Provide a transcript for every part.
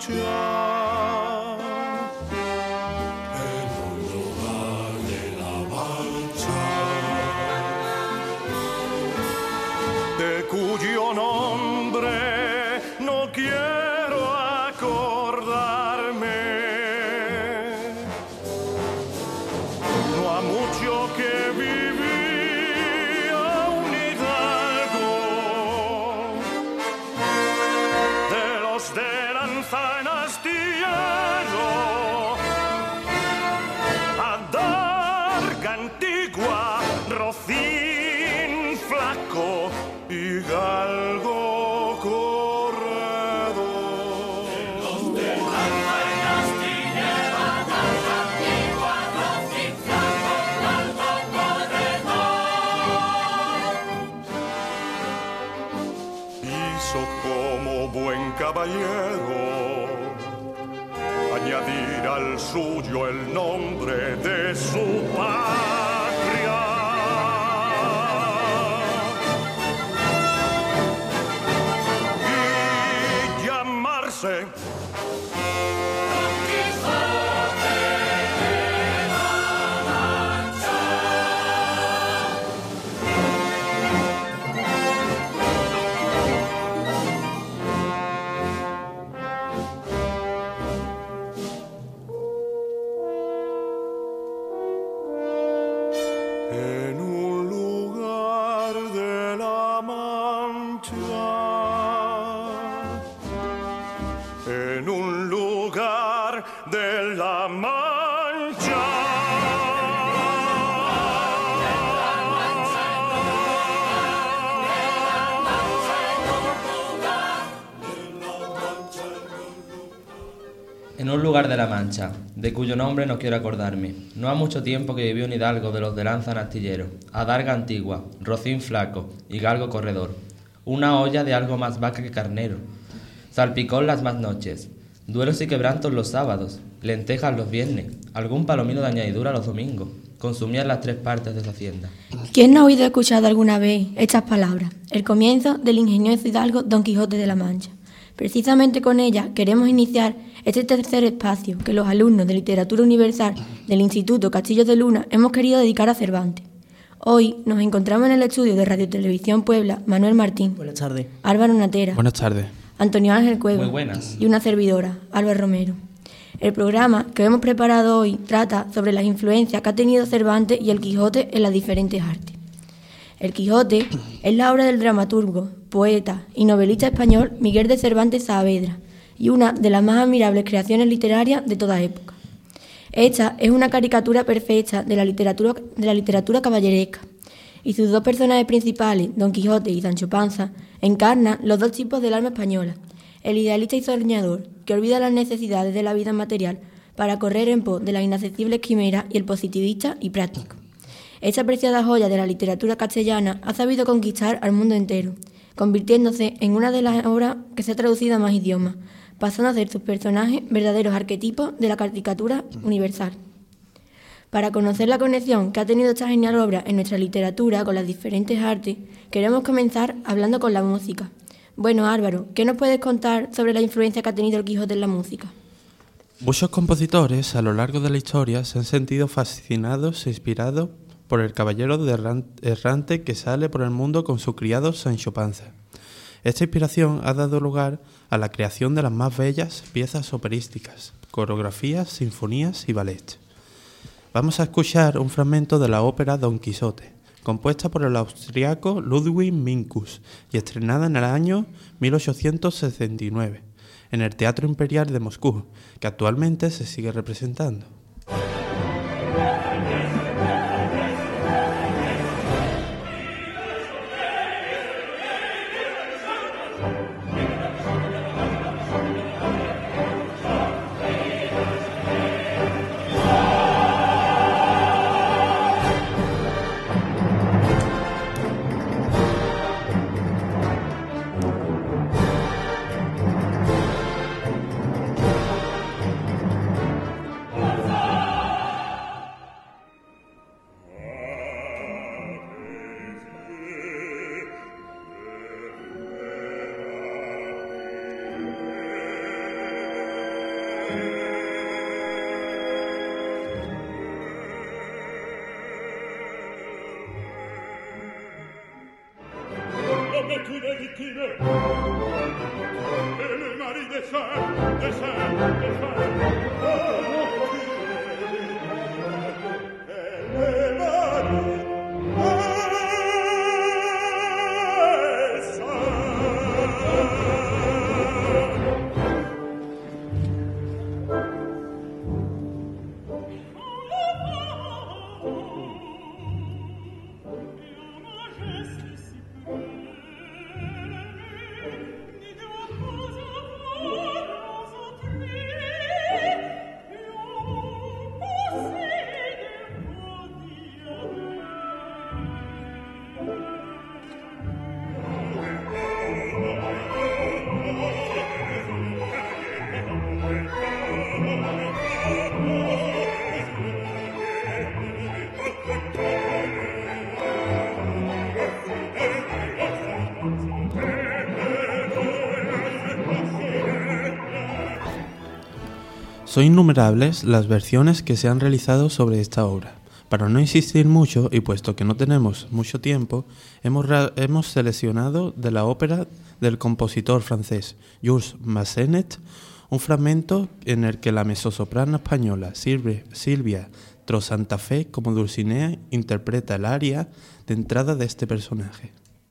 Cuyo nombre no quiero acordarme. No ha mucho que vivía un hidalgo de los de lanza en astillero, adarga antigua, rocín flaco y galgo corredor. Los de alma en astillero, adarga antigua, rocín flaco, galgo corredor. Hizo como buen caballero añadir al suyo el nombre de su patria. Sí. En un lugar de la Mancha, en un lugar de la Mancha. En un lugar de la Mancha, de cuyo nombre no quiero acordarme. No ha mucho tiempo que vivió un hidalgo de los de lanza en astillero, adarga antigua, rocín flaco y galgo corredor. Una olla de algo más vaca que carnero. Salpicón las más noches, duelos y quebrantos los sábados, lentejas los viernes, algún palomino de añadidura los domingos. Consumían las 3 partes de su hacienda. ¿Quién no ha oído escuchado alguna vez estas palabras? El comienzo del ingenioso hidalgo Don Quijote de la Mancha. Precisamente con ella queremos iniciar este tercer espacio que los alumnos de Literatura Universal del Instituto Castillo de Luna hemos querido dedicar a Cervantes. Hoy nos encontramos en el estudio de Radio Televisión Puebla Manuel Martín. Buenas tardes. Álvaro Natera. Buenas tardes. Antonio Ángel Cueva. Muy buenas. Y una servidora, Alba Romero. El programa que hemos preparado hoy trata sobre las influencias que ha tenido Cervantes y el Quijote en las diferentes artes. El Quijote es la obra del dramaturgo, poeta y novelista español Miguel de Cervantes Saavedra y una de las más admirables creaciones literarias de toda época. Esta es una caricatura perfecta de la literatura caballeresca y sus 2 personajes principales, Don Quijote y Sancho Panza, encarnan los 2 tipos del alma española, el idealista y soñador, que olvida las necesidades de la vida material para correr en pos de las inaccesibles quimeras, y el positivista y práctico. Esta apreciada joya de la literatura castellana ha sabido conquistar al mundo entero, convirtiéndose en una de las obras que se ha traducido a más idiomas, pasando a ser sus personajes verdaderos arquetipos de la caricatura universal. Para conocer la conexión que ha tenido esta genial obra en nuestra literatura con las diferentes artes, queremos comenzar hablando con la música. Bueno, Álvaro, ¿qué nos puedes contar sobre la influencia que ha tenido el Quijote en la música? Muchos compositores a lo largo de la historia se han sentido fascinados e inspirados por el caballero errante que sale por el mundo con su criado Sancho Panza. Esta inspiración ha dado lugar a la creación de las más bellas piezas operísticas, coreografías, sinfonías y ballets. Vamos a escuchar un fragmento de la ópera Don Quijote, compuesta por el austriaco Ludwig Minkus y estrenada en el año 1869 en el Teatro Imperial de Moscú, que actualmente se sigue representando. Son innumerables las versiones que se han realizado sobre esta obra. Para no insistir mucho, y puesto que no tenemos mucho tiempo, hemos seleccionado de la ópera del compositor francés Jules Massenet un fragmento en el que la mezzosoprano española Silvia Santa Fe, como Dulcinea, interpreta el aria de entrada de este personaje.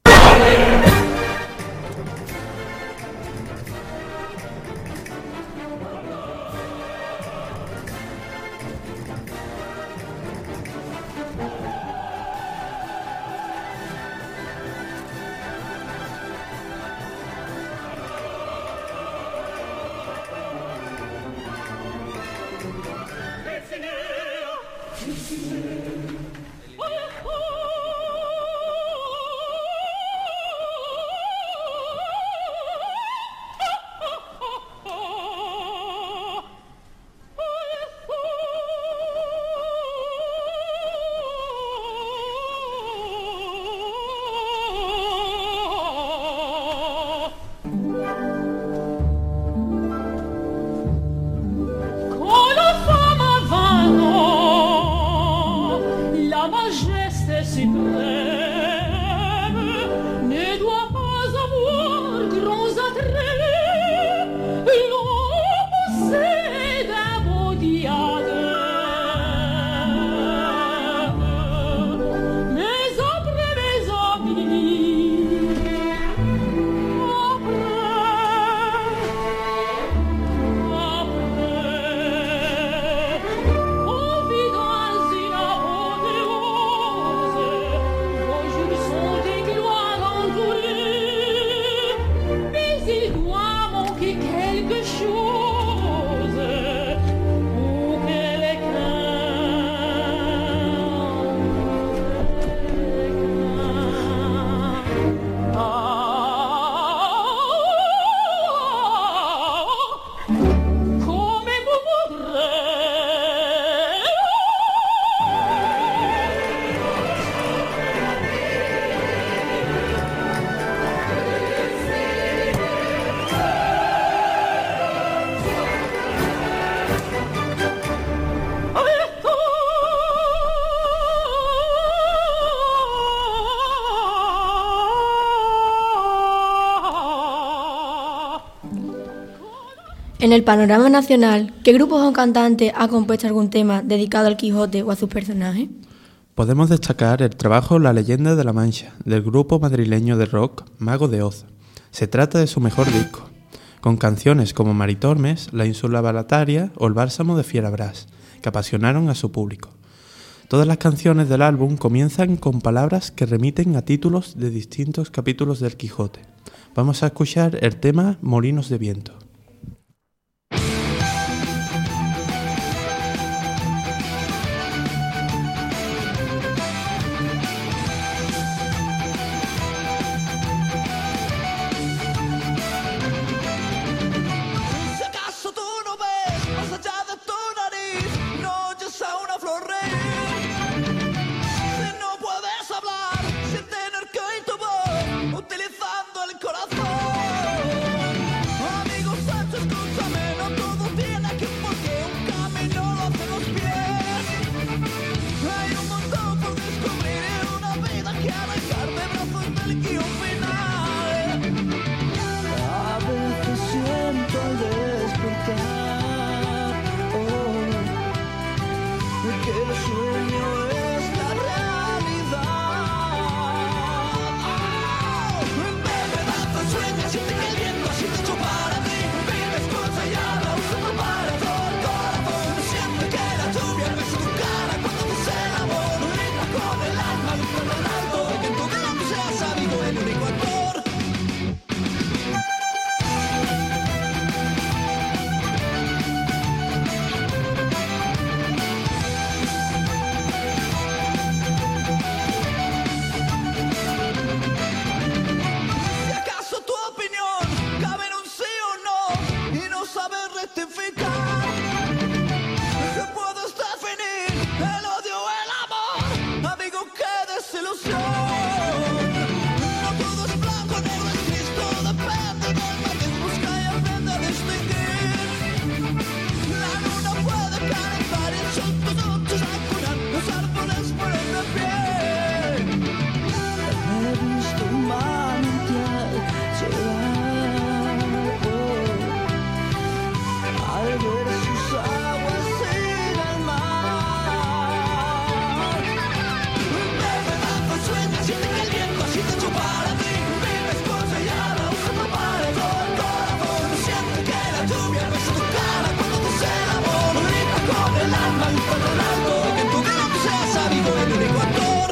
En el panorama nacional, ¿qué grupos o cantantes ha compuesto algún tema dedicado al Quijote o a sus personajes? Podemos destacar el trabajo La leyenda de la Mancha, del grupo madrileño de rock Mago de Oz. Se trata de su mejor disco, con canciones como Maritormes, La ínsula Balataria o El bálsamo de Fierabrás, que apasionaron a su público. Todas las canciones del álbum comienzan con palabras que remiten a títulos de distintos capítulos del Quijote. Vamos a escuchar el tema Molinos de Viento. Utilizando el corazón, amigos. saber rectificar. No puedes definir el odio o el amor, amigo, qué desilusión. No todo es blanco, negro es gris, todo depende del matiz, busca y aprende a distinguir. La luna puede calentar y son tus noches a curar los árboles mueren de pie. He visto un manantial llegar al ver sus aguas sin el mar. Bebe, danza, sueña, siente que el viento así te echo para ti. Vive, escucha y habla, usa tu para todo el corazón. Siente que la lluvia besa tu cara cuando dice el amor. Grita con el alma y con el alto, y que en tu vida tú seas sabido el único actor.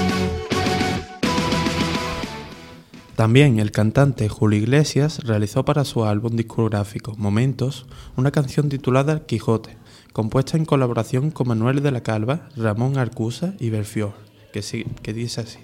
También el cantante Julio Iglesias realizó para su álbum discográfico Momentos una canción titulada El Quijote, compuesta en colaboración con Manuel de la Calva, Ramón Arcusa y Belfior, que dice así.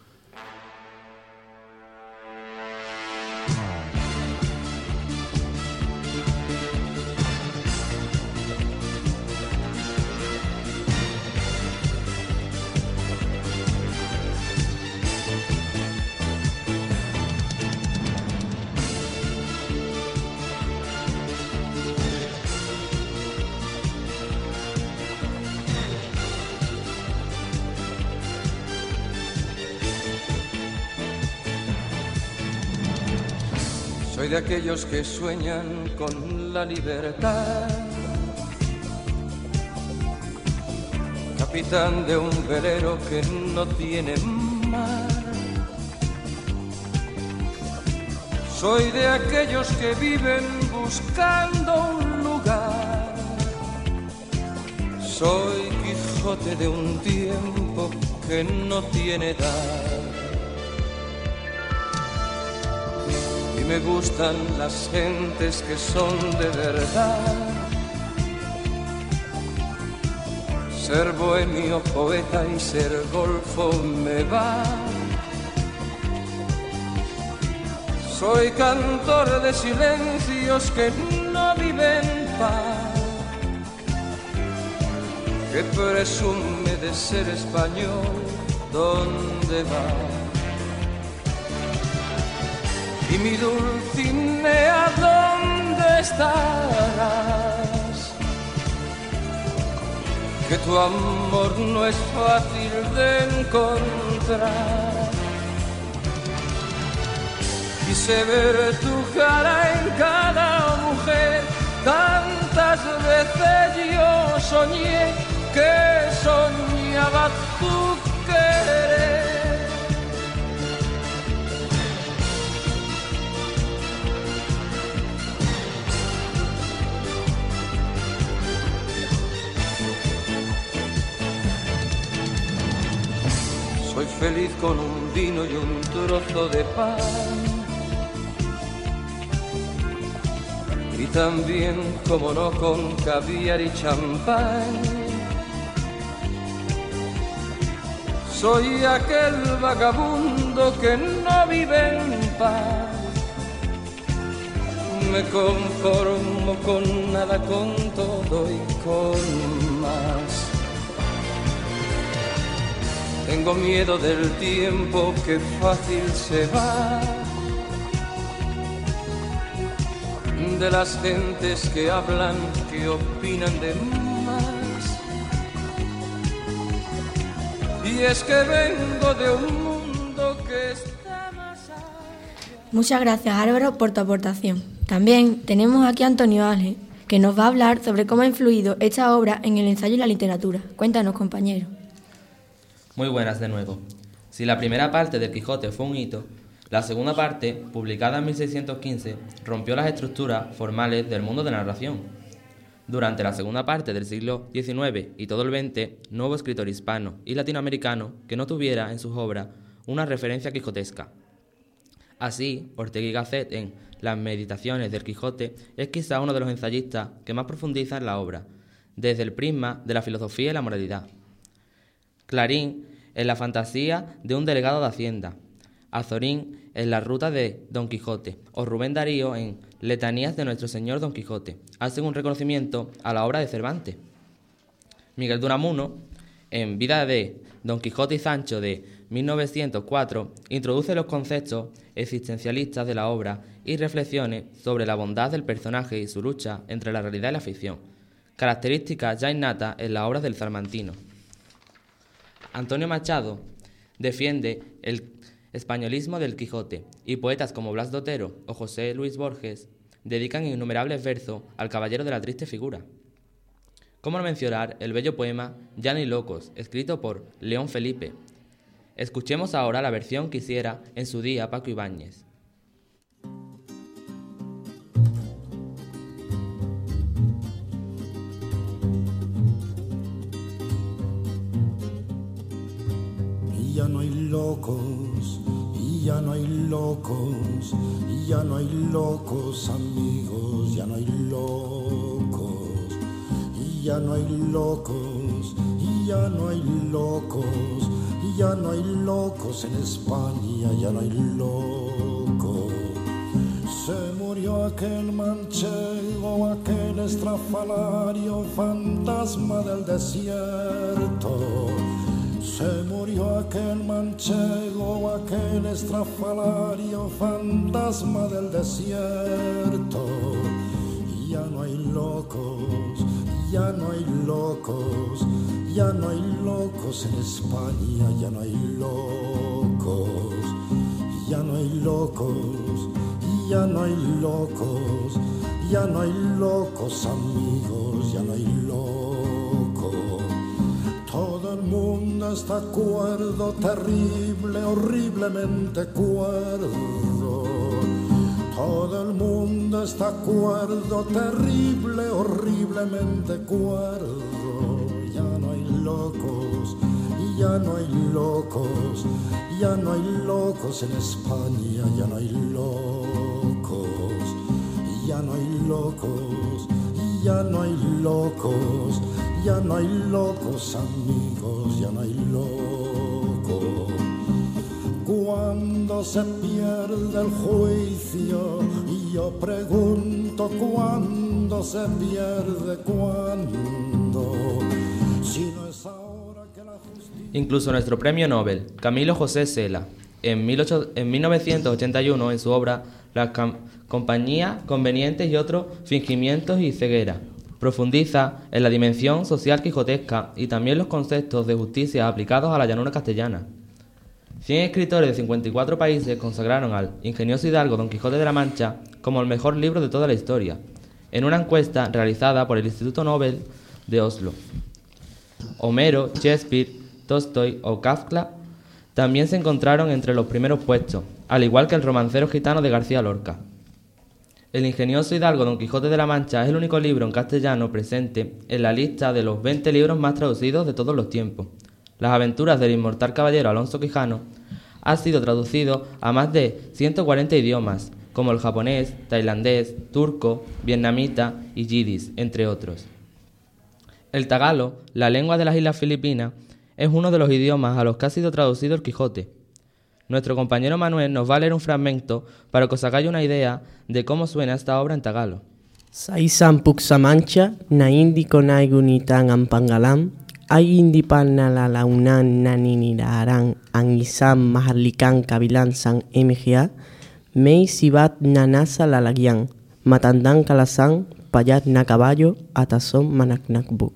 Soy de aquellos que sueñan con la libertad, capitán de un velero que no tiene mar. Soy de aquellos que viven buscando un lugar. Soy Quijote de un tiempo que no tiene edad. Y me gustan las gentes que son de verdad. Ser bohemio, poeta y ser golfo me va. Soy cantor de silencios que no viven paz, que presume de ser español, ¿dónde va? Y mi Dulcinea, ¿dónde estarás? Que tu amor no es fácil de encontrar. Quise ver tu cara en cada mujer, tantas veces yo soñé que soñaba tu querer. Soy feliz con un vino y un trozo de pan, y también, como no, con caviar y champán. Soy aquel vagabundo que no vive en paz. Me conformo con nada, con todo y con más. Tengo miedo del tiempo que fácil se va, de las gentes que hablan, que opinan de más. Y es que vengo de un mundo que está más allá. Muchas gracias, Álvaro, por tu aportación. También tenemos aquí a Antonio Ángel, que nos va a hablar sobre cómo ha influido esta obra en el ensayo y la literatura. Cuéntanos, compañero. Muy buenas de nuevo. Si la primera parte del Quijote fue un hito, la segunda parte, publicada en 1615, rompió las estructuras formales del mundo de la narración. Durante la segunda parte del siglo XIX y todo el XX, no hubo escritor hispano y latinoamericano que no tuviera en sus obras una referencia quijotesca. Así, Ortega y Gasset, en Las Meditaciones del Quijote, es quizá uno de los ensayistas que más profundiza en la obra, desde el prisma de la filosofía y la moralidad. Clarín, en la fantasía de un delegado de Hacienda, Azorín en la ruta de Don Quijote, o Rubén Darío en Letanías de Nuestro Señor Don Quijote, hacen un reconocimiento a la obra de Cervantes. Miguel de Unamuno, en Vida de Don Quijote y Sancho de 1904, introduce los conceptos existencialistas de la obra y reflexiones sobre la bondad del personaje y su lucha entre la realidad y la ficción, características ya innatas en las obras del salmantino. Antonio Machado defiende el españolismo del Quijote, y poetas como Blas de Otero o José Luis Borges dedican innumerables versos al caballero de la triste figura. ¿Cómo no mencionar el bello poema Ya no hay locos, escrito por León Felipe? Escuchemos ahora la versión que hiciera en su día Paco Ibáñez. Y ya no hay locos, y ya no hay locos, y ya no hay locos amigos, ya no hay locos, y ya no hay locos, y ya no hay locos, y ya no hay locos en España, ya no hay locos. Se murió aquel manchego, aquel estrafalario, fantasma del desierto. Se murió aquel manchego, aquel estrafalario, fantasma del desierto. Y ya no hay locos, ya no hay locos, ya no hay locos en España, ya no hay locos, ya no hay locos, ya no hay locos, ya no hay locos amigos, ya no hay locos. Todo el mundo está cuerdo, terrible, horriblemente cuerdo. Todo el mundo está cuerdo, terrible, horriblemente cuerdo. Ya no hay locos, y ya no hay locos, ya no hay locos en España, ya no hay locos, ya no hay locos, ya no hay locos, ya no hay locos amigos, ya no hay locos. Cuando se pierde el juicio, y yo pregunto cuándo se pierde, cuándo, si no es ahora que la justicia... Incluso nuestro premio Nobel, Camilo José Cela, en 1981, en su obra La compañía, convenientes y otros fingimientos y ceguera, profundiza en la dimensión social quijotesca y también los conceptos de justicia aplicados a la llanura castellana. 100 escritores de 54 países consagraron al ingenioso hidalgo Don Quijote de la Mancha como el mejor libro de toda la historia, en una encuesta realizada por el Instituto Nobel de Oslo. Homero, Shakespeare, Tolstoy o Kafka también se encontraron entre los primeros puestos, al igual que el romancero gitano de García Lorca. El ingenioso hidalgo Don Quijote de la Mancha es el único libro en castellano presente en la lista de los 20 libros más traducidos de todos los tiempos. Las aventuras del inmortal caballero Alonso Quijano ha sido traducido a más de 140 idiomas, como el japonés, tailandés, turco, vietnamita y yidis, entre otros. El tagalo, la lengua de las Islas Filipinas, es uno de los idiomas a los que ha sido traducido el Quijote. Nuestro compañero Manuel nos va a leer un fragmento para que os hagáis una idea de cómo suena esta obra en tagalo. Saisan Puksamancha, na indi konaigunitang ampangalam, ay indi panalalaunan naniniraran ang isang maharlikang kabilansang MGA, may sibat nanasa lalagyan, matandang kalasang, payat na caballo, atasom manaknakbuk.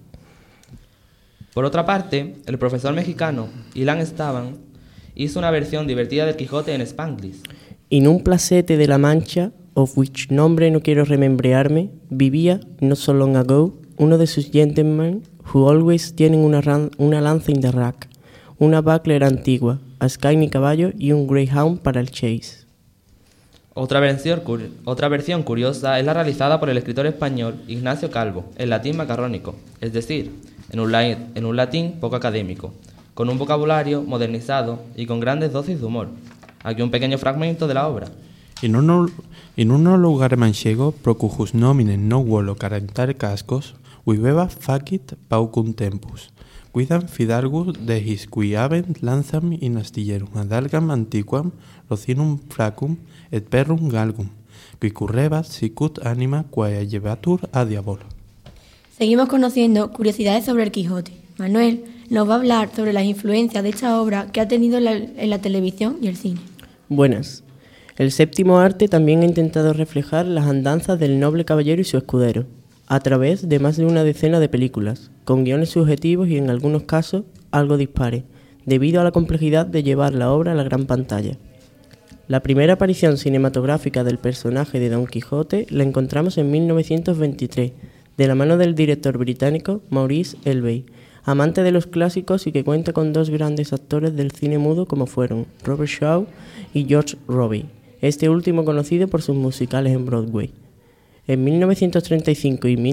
Por otra parte, el profesor mexicano Ilan Esteban hizo una versión divertida del Quijote en Spanglish. En un placete de la Mancha, of which nombre no quiero remembrearme, vivía, not so long ago, uno de sus gentlemen who always tienen una lanza in the rack, una buckler antigua, a skyny caballo y un greyhound para el chase. Otra versión curiosa es la realizada por el escritor español Ignacio Calvo, en latín macarrónico, es decir, en un latín poco académico, con un vocabulario modernizado y con grandes dosis de humor. Aquí un pequeño fragmento de la obra. In uno lugar manchego, pro cujus nominen no vuolo carentar cascos, viveva facit paucum tempus. Quidam fidalgus de his qui habent lanzam in astillerum adalgam antiquam rocinum fracum et perrum galgum, qui currebat sicut anima quae llevatur a diabolo. Seguimos conociendo curiosidades sobre el Quijote. Manuel nos va a hablar sobre las influencias de esta obra que ha tenido en la televisión y el cine. Buenas. El séptimo arte también ha intentado reflejar las andanzas del noble caballero y su escudero, a través de más de una decena de películas, con guiones subjetivos y en algunos casos algo dispares, debido a la complejidad de llevar la obra a la gran pantalla. La primera aparición cinematográfica del personaje de Don Quijote la encontramos en 1923, de la mano del director británico Maurice Elvey, amante de los clásicos y que cuenta con dos grandes actores del cine mudo como fueron Robert Shaw y George Robbie, este último conocido por sus musicales en Broadway. En 1935 y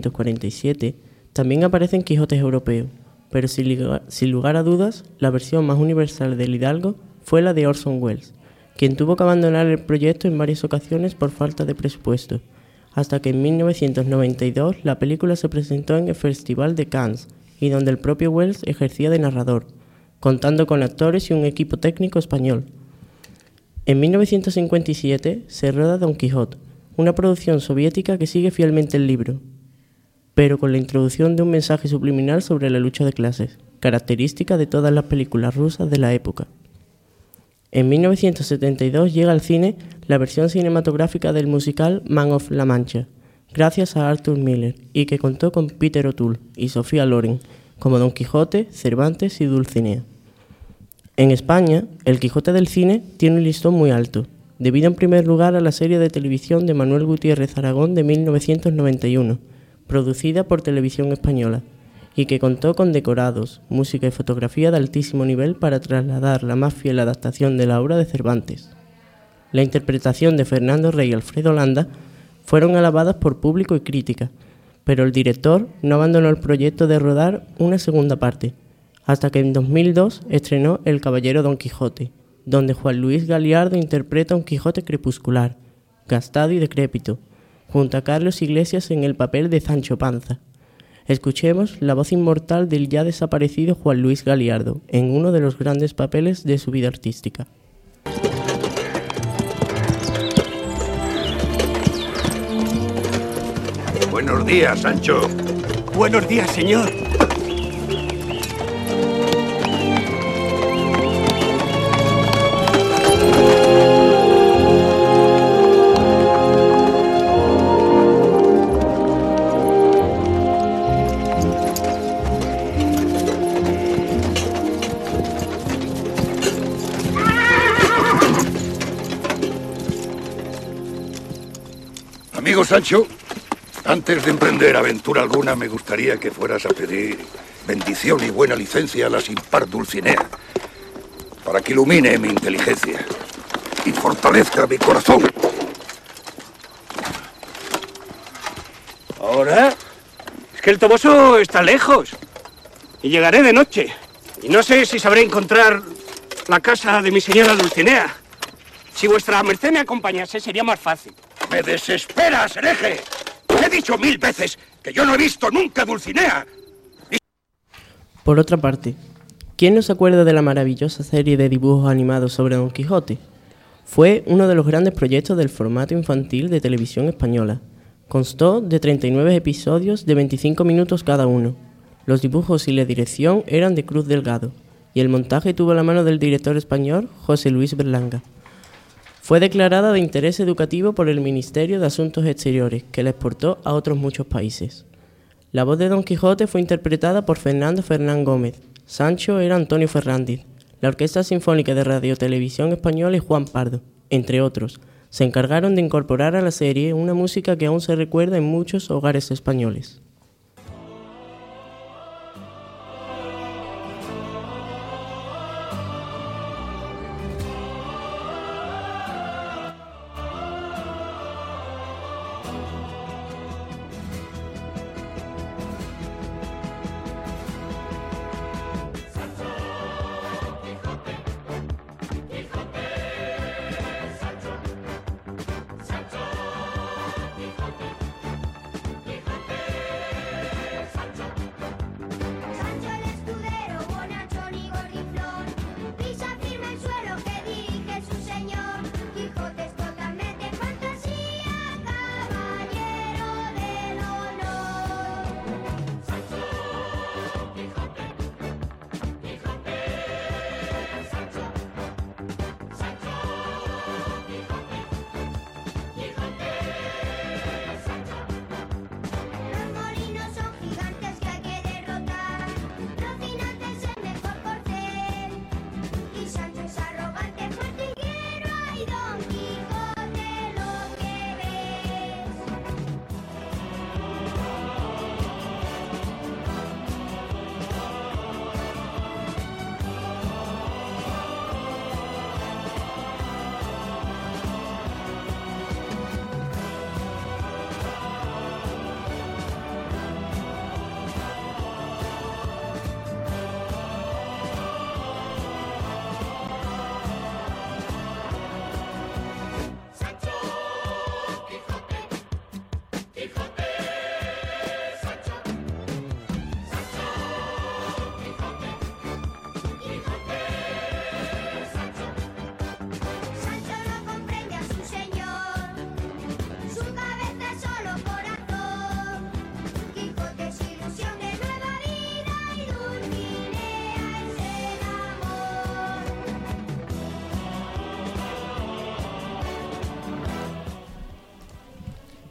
1947 también aparecen Quijotes europeos, pero sin lugar a dudas, la versión más universal del Hidalgo fue la de Orson Welles, quien tuvo que abandonar el proyecto en varias ocasiones por falta de presupuesto, hasta que en 1992 la película se presentó en el Festival de Cannes y donde el propio Welles ejercía de narrador, contando con actores y un equipo técnico español. En 1957 se roda Don Quijote, una producción soviética que sigue fielmente el libro, pero con la introducción de un mensaje subliminal sobre la lucha de clases, característica de todas las películas rusas de la época. En 1972 llega al cine la versión cinematográfica del musical Man of La Mancha, gracias a Arthur Miller, y que contó con Peter O'Toole y Sofía Loren, como Don Quijote, Cervantes y Dulcinea. En España, el Quijote del cine tiene un listón muy alto, debido en primer lugar a la serie de televisión de Manuel Gutiérrez Aragón de 1991, producida por Televisión Española, y que contó con decorados, música y fotografía de altísimo nivel para trasladar la más fiel adaptación de la obra de Cervantes. La interpretación de Fernando Rey y Alfredo Landa fueron alabadas por público y crítica, pero el director no abandonó el proyecto de rodar una segunda parte, hasta que en 2002 estrenó El Caballero Don Quijote, donde Juan Luis Galiardo interpreta un Quijote crepuscular, gastado y decrépito, junto a Carlos Iglesias en el papel de Sancho Panza. Escuchemos la voz inmortal del ya desaparecido Juan Luis Galiardo en uno de los grandes papeles de su vida artística. Buenos días, Sancho. Buenos días, señor. Amigo Sancho, antes de emprender aventura alguna, me gustaría que fueras a pedir bendición y buena licencia a la sin par Dulcinea, para que ilumine mi inteligencia y fortalezca mi corazón. ¿Ahora? Es que el Toboso está lejos y llegaré de noche. Y no sé si sabré encontrar la casa de mi señora Dulcinea. Si vuestra merced me acompañase, sería más fácil. ¡Me desesperas, hereje! He dicho 1000 veces que yo no he visto nunca Dulcinea. Por otra parte, ¿quién no se acuerda de la maravillosa serie de dibujos animados sobre Don Quijote? Fue uno de los grandes proyectos del formato infantil de Televisión Española. Constó de 39 episodios de 25 minutos cada uno. Los dibujos y la dirección eran de Cruz Delgado, y el montaje tuvo la mano del director español José Luis Berlanga. Fue declarada de interés educativo por el Ministerio de Asuntos Exteriores, que la exportó a otros muchos países. La voz de Don Quijote fue interpretada por Fernando Fernán Gómez. Sancho era Antonio Fernández. La Orquesta Sinfónica de Radio Televisión Española y Juan Pardo, entre otros, se encargaron de incorporar a la serie una música que aún se recuerda en muchos hogares españoles.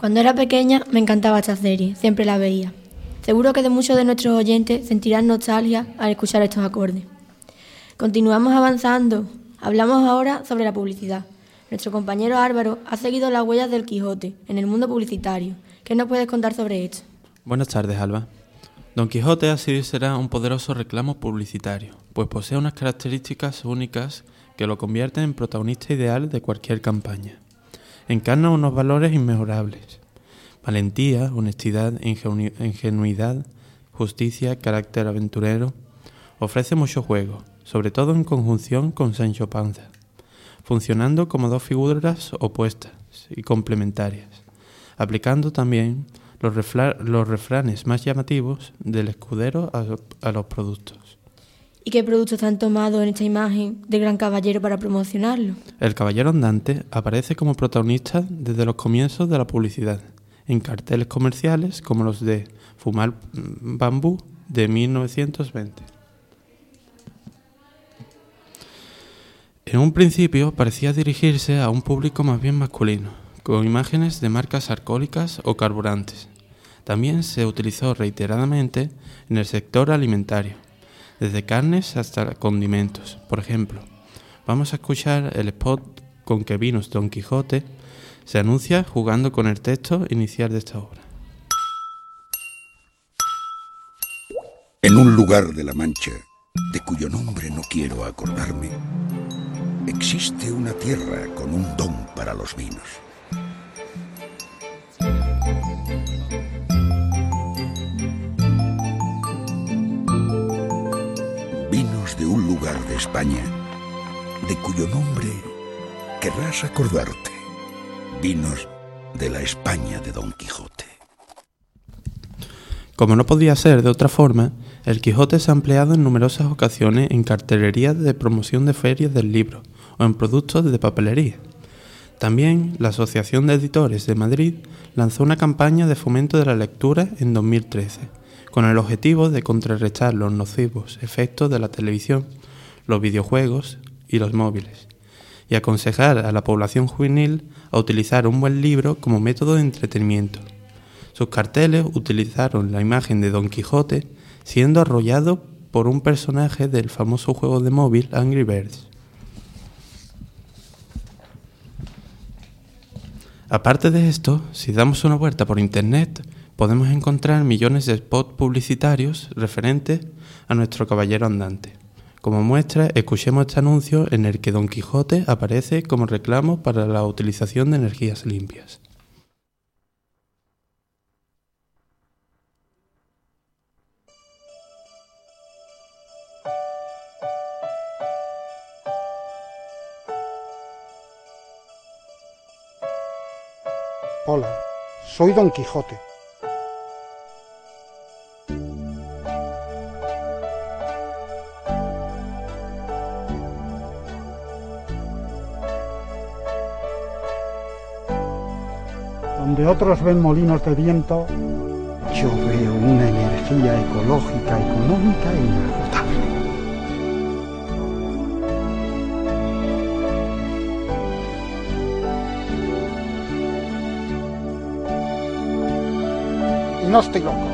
Cuando era pequeña me encantaba esta serie, siempre la veía. Seguro que de muchos de nuestros oyentes sentirán nostalgia al escuchar estos acordes. Continuamos avanzando. Hablamos ahora sobre la publicidad. Nuestro compañero Álvaro ha seguido las huellas del Quijote en el mundo publicitario. ¿Qué nos puedes contar sobre esto? Buenas tardes, Alba. Don Quijote ha sido y será un poderoso reclamo publicitario, pues posee unas características únicas que lo convierten en protagonista ideal de cualquier campaña. Encarna unos valores inmejorables: valentía, honestidad, ingenuidad, justicia, carácter aventurero. Ofrece mucho juego, sobre todo en conjunción con Sancho Panza, funcionando como dos figuras opuestas y complementarias, aplicando también los refranes más llamativos del escudero a los productos. ¿Y qué productos han tomado en esta imagen del gran caballero para promocionarlo? El caballero andante aparece como protagonista desde los comienzos de la publicidad, en carteles comerciales como los de Fumar Bambú de 1920. En un principio parecía dirigirse a un público más bien masculino, con imágenes de marcas alcohólicas o carburantes. También se utilizó reiteradamente en el sector alimentario, desde carnes hasta condimentos. Por ejemplo, vamos a escuchar el spot con que Vinos Don Quijote se anuncia jugando con el texto inicial de esta obra. En un lugar de la Mancha, de cuyo nombre no quiero acordarme, existe una tierra con un don para los vinos. Vinos de un lugar de España, de cuyo nombre querrás acordarte. Vinos de la España de Don Quijote. Como no podía ser de otra forma, el Quijote se ha empleado en numerosas ocasiones en cartelerías de promoción de ferias del libro o en productos de papelería. También la Asociación de Editores de Madrid lanzó una campaña de fomento de la lectura en 2013, con el objetivo de contrarrestar los nocivos efectos de la televisión, los videojuegos y los móviles, y aconsejar a la población juvenil a utilizar un buen libro como método de entretenimiento. Sus carteles utilizaron la imagen de Don Quijote siendo arrollado por un personaje del famoso juego de móvil Angry Birds. Aparte de esto, si damos una vuelta por internet, podemos encontrar millones de spots publicitarios referentes a nuestro caballero andante. Como muestra, escuchemos este anuncio en el que Don Quijote aparece como reclamo para la utilización de energías limpias. Hola, soy Don Quijote. Donde otros ven molinos de viento, yo veo una energía ecológica, económica e inagotable. Y no estoy loco.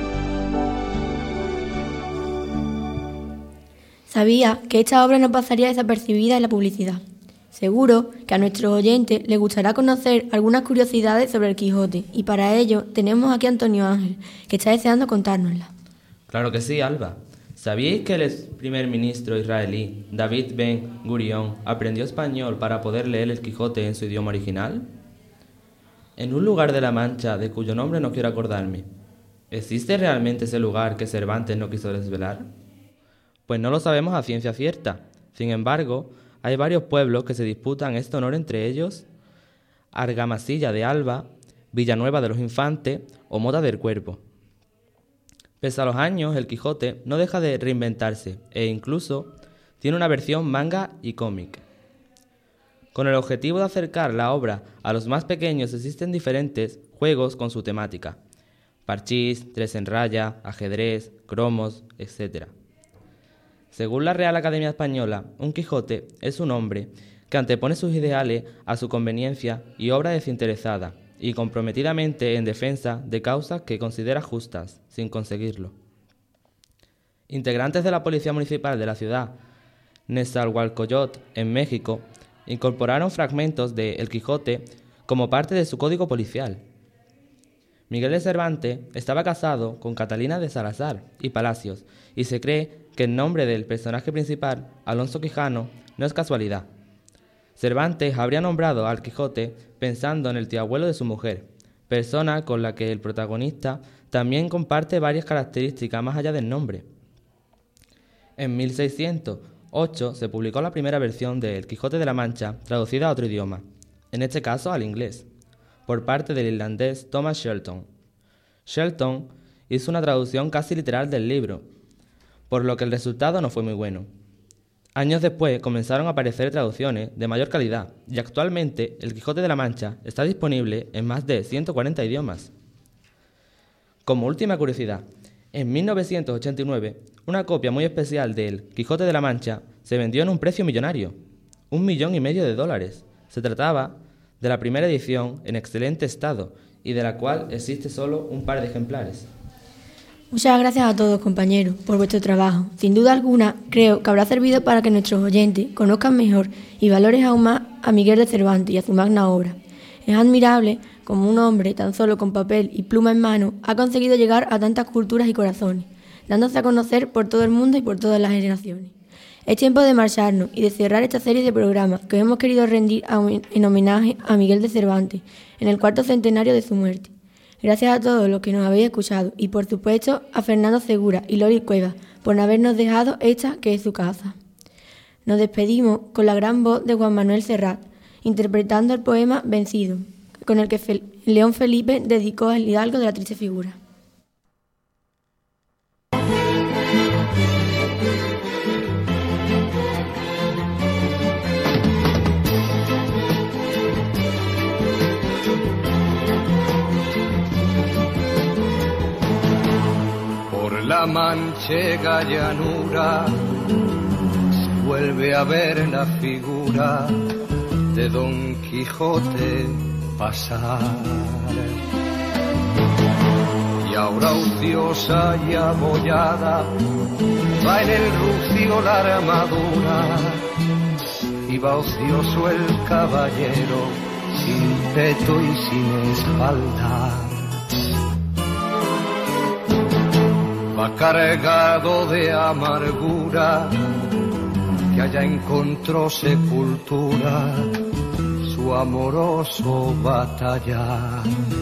Sabía que esta obra no pasaría desapercibida en la publicidad. Seguro que a nuestros oyentes les gustará conocer algunas curiosidades sobre el Quijote, y para ello tenemos aquí a Antonio Ángel, que está deseando contárnoslas. Claro que sí, Alba. ¿Sabíais que el primer ministro israelí, David Ben Gurión, aprendió español para poder leer el Quijote en su idioma original? En un lugar de la Mancha, de cuyo nombre no quiero acordarme, ¿existe realmente ese lugar que Cervantes no quiso desvelar? Pues no lo sabemos a ciencia cierta. Sin embargo, hay varios pueblos que se disputan este honor, entre ellos Argamasilla de Alba, Villanueva de los Infantes o Mota del Cuerpo. Pese a los años, el Quijote no deja de reinventarse e incluso tiene una versión manga y cómic. Con el objetivo de acercar la obra a los más pequeños existen diferentes juegos con su temática: parchís, tres en raya, ajedrez, cromos, etc. Según la Real Academia Española, un Quijote es un hombre que antepone sus ideales a su conveniencia y obra desinteresada, y comprometidamente en defensa de causas que considera justas, sin conseguirlo. Integrantes de la Policía Municipal de la ciudad Nezahualcóyotl, en México, incorporaron fragmentos de El Quijote como parte de su código policial. Miguel de Cervantes estaba casado con Catalina de Salazar y Palacios, y se cree que el nombre del personaje principal, Alonso Quijano, no es casualidad. Cervantes habría nombrado al Quijote pensando en el tío abuelo de su mujer, persona con la que el protagonista también comparte varias características más allá del nombre. En 1608 se publicó la primera versión de El Quijote de la Mancha, traducida a otro idioma, en este caso al inglés, por parte del irlandés Thomas Shelton. Shelton hizo una traducción casi literal del libro, por lo que el resultado no fue muy bueno. Años después comenzaron a aparecer traducciones de mayor calidad y actualmente El Quijote de la Mancha está disponible en más de 140 idiomas. Como última curiosidad, en 1989, una copia muy especial del Quijote de la Mancha se vendió en un precio millonario, $1,5 millones. Se trataba de la primera edición en excelente estado y de la cual existe solo un par de ejemplares. Muchas gracias a todos, compañeros, por vuestro trabajo. Sin duda alguna, creo que habrá servido para que nuestros oyentes conozcan mejor y valoren aún más a Miguel de Cervantes y a su magna obra. Es admirable cómo un hombre, tan solo con papel y pluma en mano, ha conseguido llegar a tantas culturas y corazones, dándose a conocer por todo el mundo y por todas las generaciones. Es tiempo de marcharnos y de cerrar esta serie de programas que hemos querido rendir en homenaje a Miguel de Cervantes, en el 4º centenario de su muerte. Gracias a todos los que nos habéis escuchado y, por supuesto, a Fernando Segura y Lori Cuevas por habernos dejado esta que es su casa. Nos despedimos con la gran voz de Juan Manuel Serrat, interpretando el poema Vencido, con el que León Felipe dedicó al hidalgo de la triste figura. La manchega llanura se vuelve a ver la figura de Don Quijote pasar. Y ahora ociosa y abollada va en el rucio la armadura y va ocioso el caballero sin peto y sin espalda. Va cargado de amargura, que allá encontró sepultura su amoroso batallar.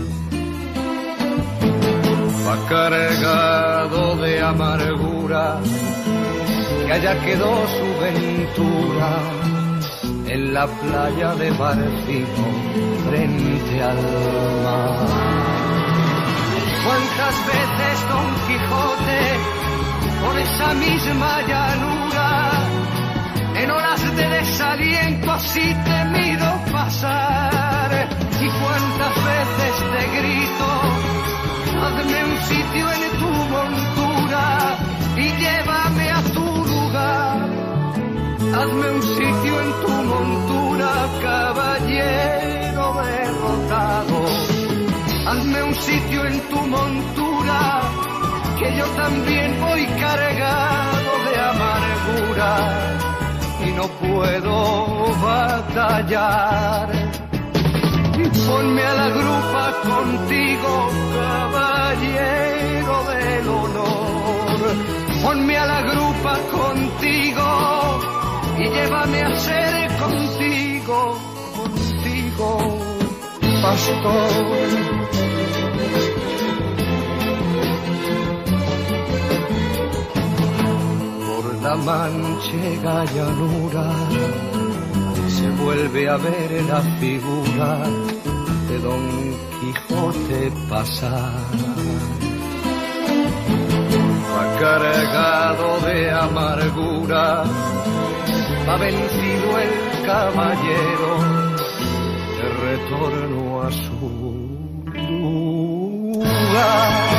Va cargado de amargura, que allá quedó su ventura en la playa de Barcino frente al mar. ¿Cuántas veces Don Quijote por esa misma llanura en horas de desaliento así temido pasar? Y cuántas veces te grito, hazme un sitio en tu montura y llévame a tu lugar. Hazme un sitio en tu montura, caballero derrotado. Hazme un sitio en tu montura, que yo también voy cargado de amargura y no puedo batallar. Ponme a la grupa contigo, caballero del honor. Ponme a la grupa contigo y llévame a ser contigo, pastor. La manchega llanura se vuelve a ver la figura de Don Quijote pasar. Va cargado de amargura, va vencido el caballero de retorno a su lugar.